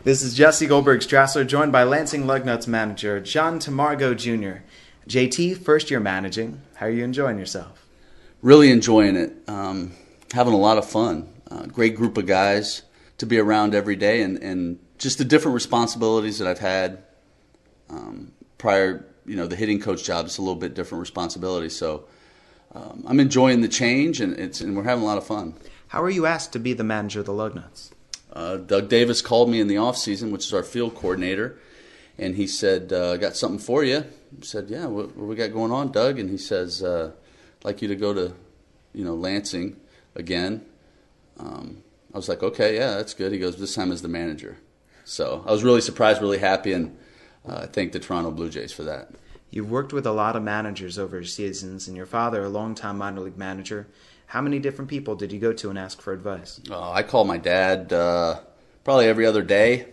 This is Jesse Goldberg-Strassler, joined by Lansing Lugnuts manager John Tamargo Jr. JT, first year managing. How are you enjoying yourself? Really enjoying it. Having a lot of fun. Great group of guys to be around every day, and just the different responsibilities that I've had prior. The hitting coach job is a little bit different responsibility. So I'm enjoying the change, and we're having a lot of fun. How are you asked to be the manager of the Lugnuts? Doug Davis called me in the off season, which is our field coordinator, and he said, "I got something for you." I said, "Yeah, what we got going on, Doug?" And he says, "I'd like you to go to, Lansing again." I was like, "Okay, yeah, that's good." He goes, "This time as the manager." So I was really surprised, really happy, and I thank the Toronto Blue Jays for that. You've worked with a lot of managers over seasons, and your father, a longtime minor league manager. How many different people did you go to and ask for advice? I call my dad probably every other day.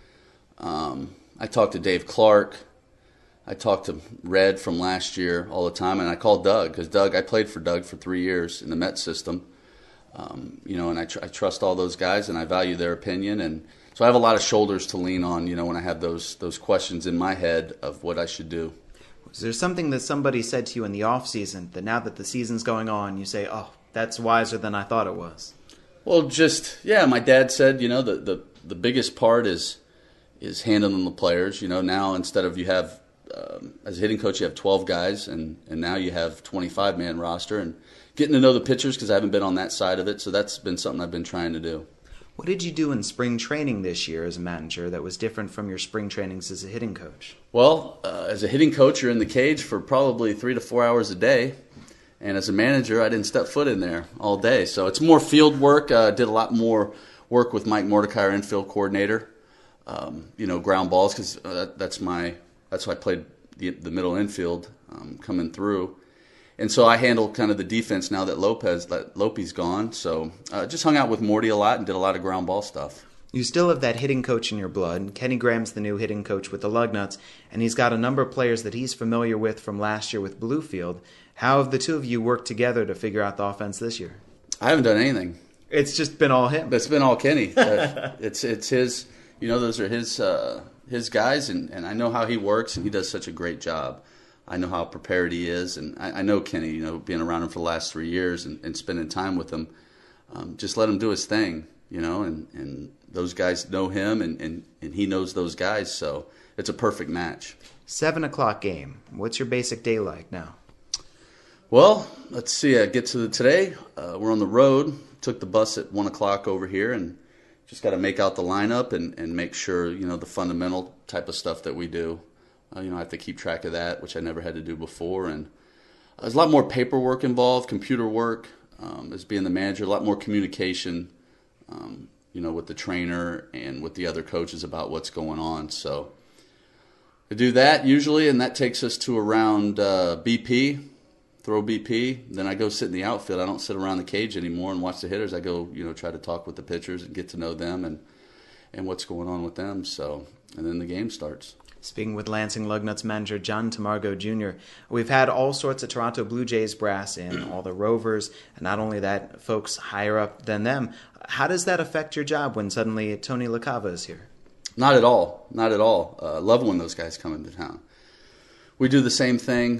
I talk to Dave Clark. I talk to Red from last year all the time, and I call Doug because I played for Doug for 3 years in the Met system. And I trust all those guys, and I value their opinion, and so I have a lot of shoulders to lean on. When I have those questions in my head of what I should do. Is there something that somebody said to you in the off season that now that the season's going on, you say, "Oh, that's wiser than I thought it was"? Well, my dad said, the biggest part is handling the players. Now instead of you have, as a hitting coach, you have 12 guys, and now you have 25-man roster, and getting to know the pitchers because I haven't been on that side of it, so that's been something I've been trying to do. What did you do in spring training this year as a manager that was different from your spring trainings as a hitting coach? Well, as a hitting coach, you're in the cage for probably 3 to 4 hours a day. And as a manager, I didn't step foot in there all day. So it's more field work. Did a lot more work with Mike Mordecai, our infield coordinator. Ground balls, because that's why I played the middle infield coming through. And so I handle kind of the defense now that Lope's gone. So just hung out with Morty a lot and did a lot of ground ball stuff. You still have that hitting coach in your blood. Kenny Graham's the new hitting coach with the Lugnuts, and he's got a number of players that he's familiar with from last year with Bluefield. How have the two of you worked together to figure out the offense this year? I haven't done anything. It's just been all him. It's been all Kenny. It's his. Those are his guys, and I know how he works, and he does such a great job. I know how prepared he is, and I know Kenny, being around him for the last 3 years and spending time with him. Just let him do his thing, and those guys know him, and he knows those guys, so it's a perfect match. 7 o'clock game. What's your basic day like now? Well, let's see. I get to today. We're on the road. Took the bus at 1 o'clock over here, and just got to make out the lineup and make sure, the fundamental type of stuff that we do. I have to keep track of that, which I never had to do before. And there's a lot more paperwork involved, computer work, as being the manager, a lot more communication, with the trainer and with the other coaches about what's going on. So I do that usually, and that takes us to around BP, throw BP. Then I go sit in the outfield. I don't sit around the cage anymore and watch the hitters. I go, try to talk with the pitchers and get to know them and what's going on with them. So, and then the game starts. Speaking with Lansing Lugnuts manager John Tamargo Jr., we've had all sorts of Toronto Blue Jays brass in, all the Rovers, and not only that, folks higher up than them. How does that affect your job when suddenly Tony LaCava is here? Not at all. Not at all. Love when those guys come into town. We do the same thing,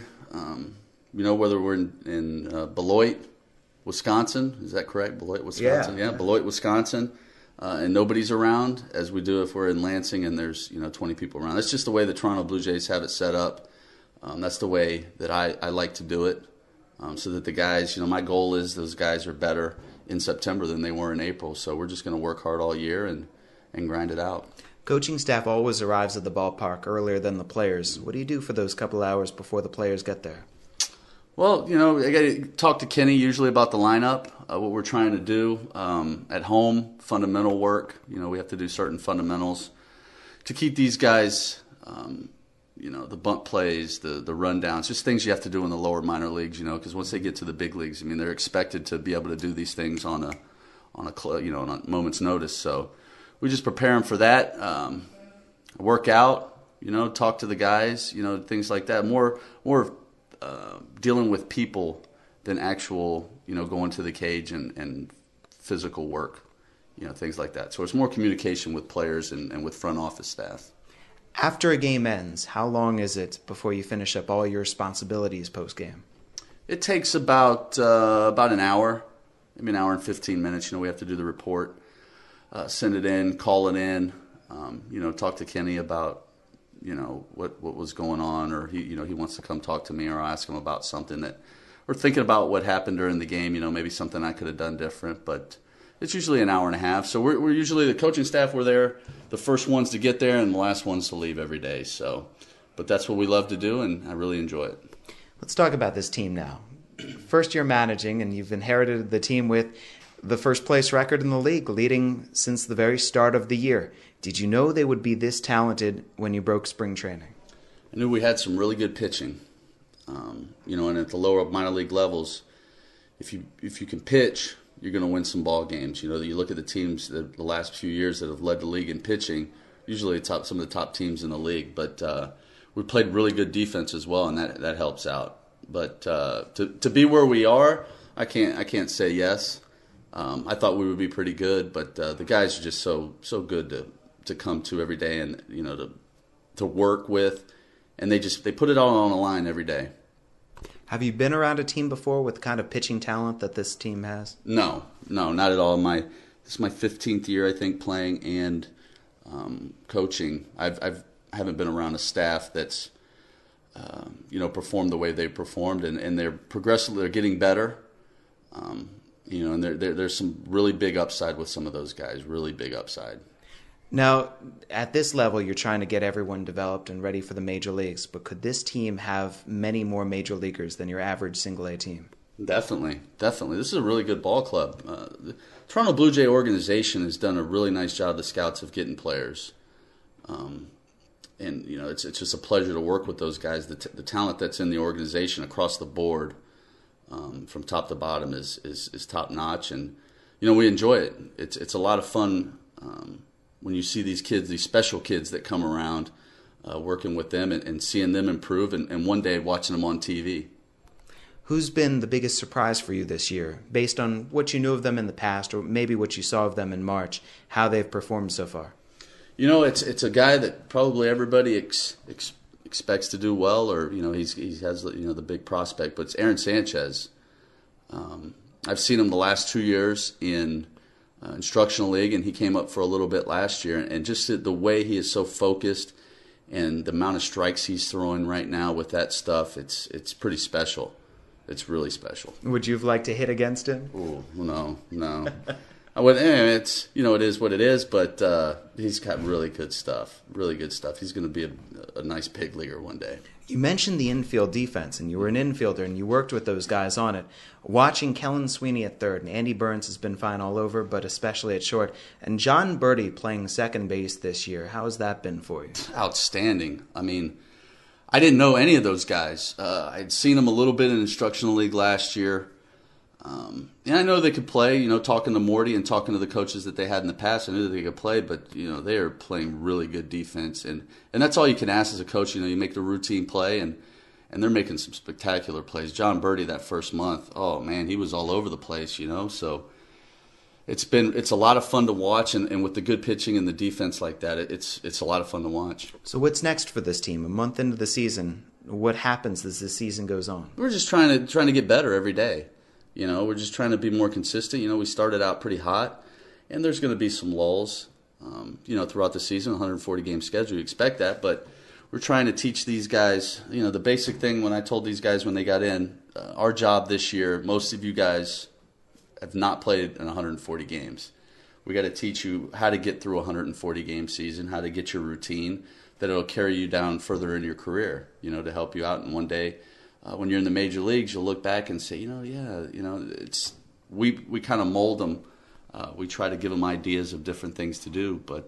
whether we're in Beloit, Wisconsin. Is that correct? Beloit, Wisconsin? Yeah, Beloit, Wisconsin. And nobody's around, as we do if we're in Lansing and there's 20 people around. That's just the way the Toronto Blue Jays have it set up. That's the way that I like to do it, so that the guys, my goal is those guys are better in September than they were in April. So we're just going to work hard all year and grind it out. Coaching staff always arrives at the ballpark earlier than the players. What do you do for those couple hours before the players get there? Well, I got to talk to Kenny usually about the lineup, what we're trying to do at home, fundamental work. We have to do certain fundamentals to keep these guys, the bunt plays, the rundowns, just things you have to do in the lower minor leagues, because once they get to the big leagues, they're expected to be able to do these things on a moment's notice. So we just prepare them for that, work out, talk to the guys, things like that. More dealing with people than actual, going to the cage and physical work. things like that. So it's more communication with players and with front office staff. After a game ends, how long is it before you finish up all your responsibilities post-game? It takes about an hour, maybe an hour and 15 minutes. We have to do the report, send it in, call it in, talk to Kenny about, what was going on, or he wants to come talk to me, or I'll ask him about something that we're thinking about what happened during the game, maybe something I could have done different, but it's usually an hour and a half. So we're usually, the coaching staff, we're there, the first ones to get there and the last ones to leave every day. So, but that's what we love to do, and I really enjoy it. Let's talk about this team now. First year managing, and you've inherited the team with the first place record in the league, leading since the very start of the year. Did you know they would be this talented when you broke spring training? I knew we had some really good pitching. And at the lower minor league levels, if you can pitch, you're going to win some ball games. You look at the teams the last few years that have led the league in pitching, usually some of the top teams in the league. But we played really good defense as well, and that helps out. But to be where we are, I can't say yes. I thought we would be pretty good, but the guys are just so good to come to every day, and to work with, and they put it all on the line every day. Have you been around a team before with the kind of pitching talent that this team has? No, not at all. This is my 15th year, I think, playing and coaching. I haven't been around a staff that's performed the way they performed, and they're getting better. And there's some really big upside with some of those guys, really big upside. Now, at this level, you're trying to get everyone developed and ready for the major leagues, but could this team have many more major leaguers than your average single-A team? Definitely. This is a really good ball club. The Toronto Blue Jay organization has done a really nice job, the scouts, of getting players. And it's just a pleasure to work with those guys. The talent that's in the organization across the board, from top to bottom, is top notch, and we enjoy it. It's a lot of fun when you see these kids, these special kids that come around, working with them and seeing them improve, and one day watching them on TV. Who's been the biggest surprise for you this year, based on what you knew of them in the past, or maybe what you saw of them in March, how they've performed so far? It's a guy that probably everybody expects to do well, or he has the big prospect, but it's Aaron Sanchez. I've seen him the last 2 years in instructional league, and he came up for a little bit last year, and just the way he is so focused and the amount of strikes he's throwing right now with that stuff, it's pretty special. It's really special. Would you have liked to hit against him? Ooh, no. I would. It is what it is, but he's got really good stuff. He's going to be a nice big leaguer one day. You mentioned the infield defense, and you were an infielder, and you worked with those guys on it. Watching Kellen Sweeney at third, and Andy Burns has been fine all over, but especially at short, and John Birdie playing second base this year. How has that been for you? Outstanding. I mean, I didn't know any of those guys. I'd seen them a little bit in instructional league last year. And I know they could play, talking to Morty and talking to the coaches that they had in the past, I knew that they could play, but, they are playing really good defense. And that's all you can ask as a coach. You make the routine play, and they're making some spectacular plays. John Birdie that first month, oh, man, he was all over the place, So it's a lot of fun to watch, and with the good pitching and the defense like that, it's a lot of fun to watch. So what's next for this team? A month into the season, what happens as the season goes on? We're just trying to get better every day. We're just trying to be more consistent. We started out pretty hot, and there's going to be some lulls, throughout the season, 140-game schedule. You expect that, but we're trying to teach these guys, the basic thing when I told these guys when they got in, our job this year, most of you guys have not played in 140 games. We got to teach you how to get through a 140-game season, how to get your routine, that it'll carry you down further in your career, to help you out. And one day, when you're in the major leagues, you'll look back and say, it's we kind of mold them. We try to give them ideas of different things to do, but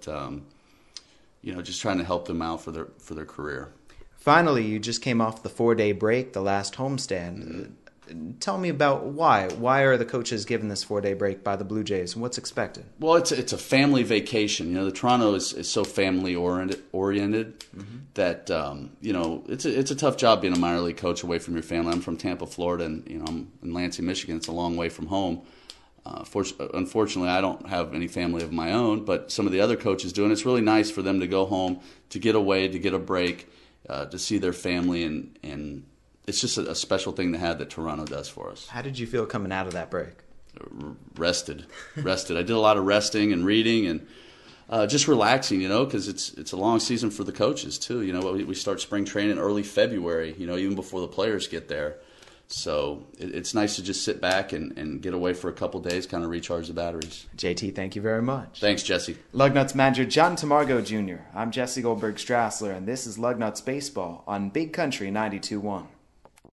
just trying to help them out for their career. Finally, you just came off the 4-day break, the last homestand. Mm-hmm. Tell me about why. Why are the coaches given this 4-day break by the Blue Jays, and what's expected? Well, it's a family vacation. The Toronto is so family oriented mm-hmm. that it's a tough job being a minor league coach away from your family. I'm from Tampa, Florida, and I'm in Lansing, Michigan. It's a long way from home. Unfortunately, I don't have any family of my own, but some of the other coaches do, and it's really nice for them to go home, to get away, to get a break, to see their family, and it's just a special thing to have that Toronto does for us. How did you feel coming out of that break? Rested. I did a lot of resting and reading and just relaxing, because it's a long season for the coaches too. We start spring training early February, even before the players get there. So it's nice to just sit back and get away for a couple days, kind of recharge the batteries. JT, thank you very much. Thanks, Jesse. Lugnuts manager John Tamargo Jr. I'm Jesse Goldberg Strassler, and this is Lugnuts Baseball on Big Country 92.1.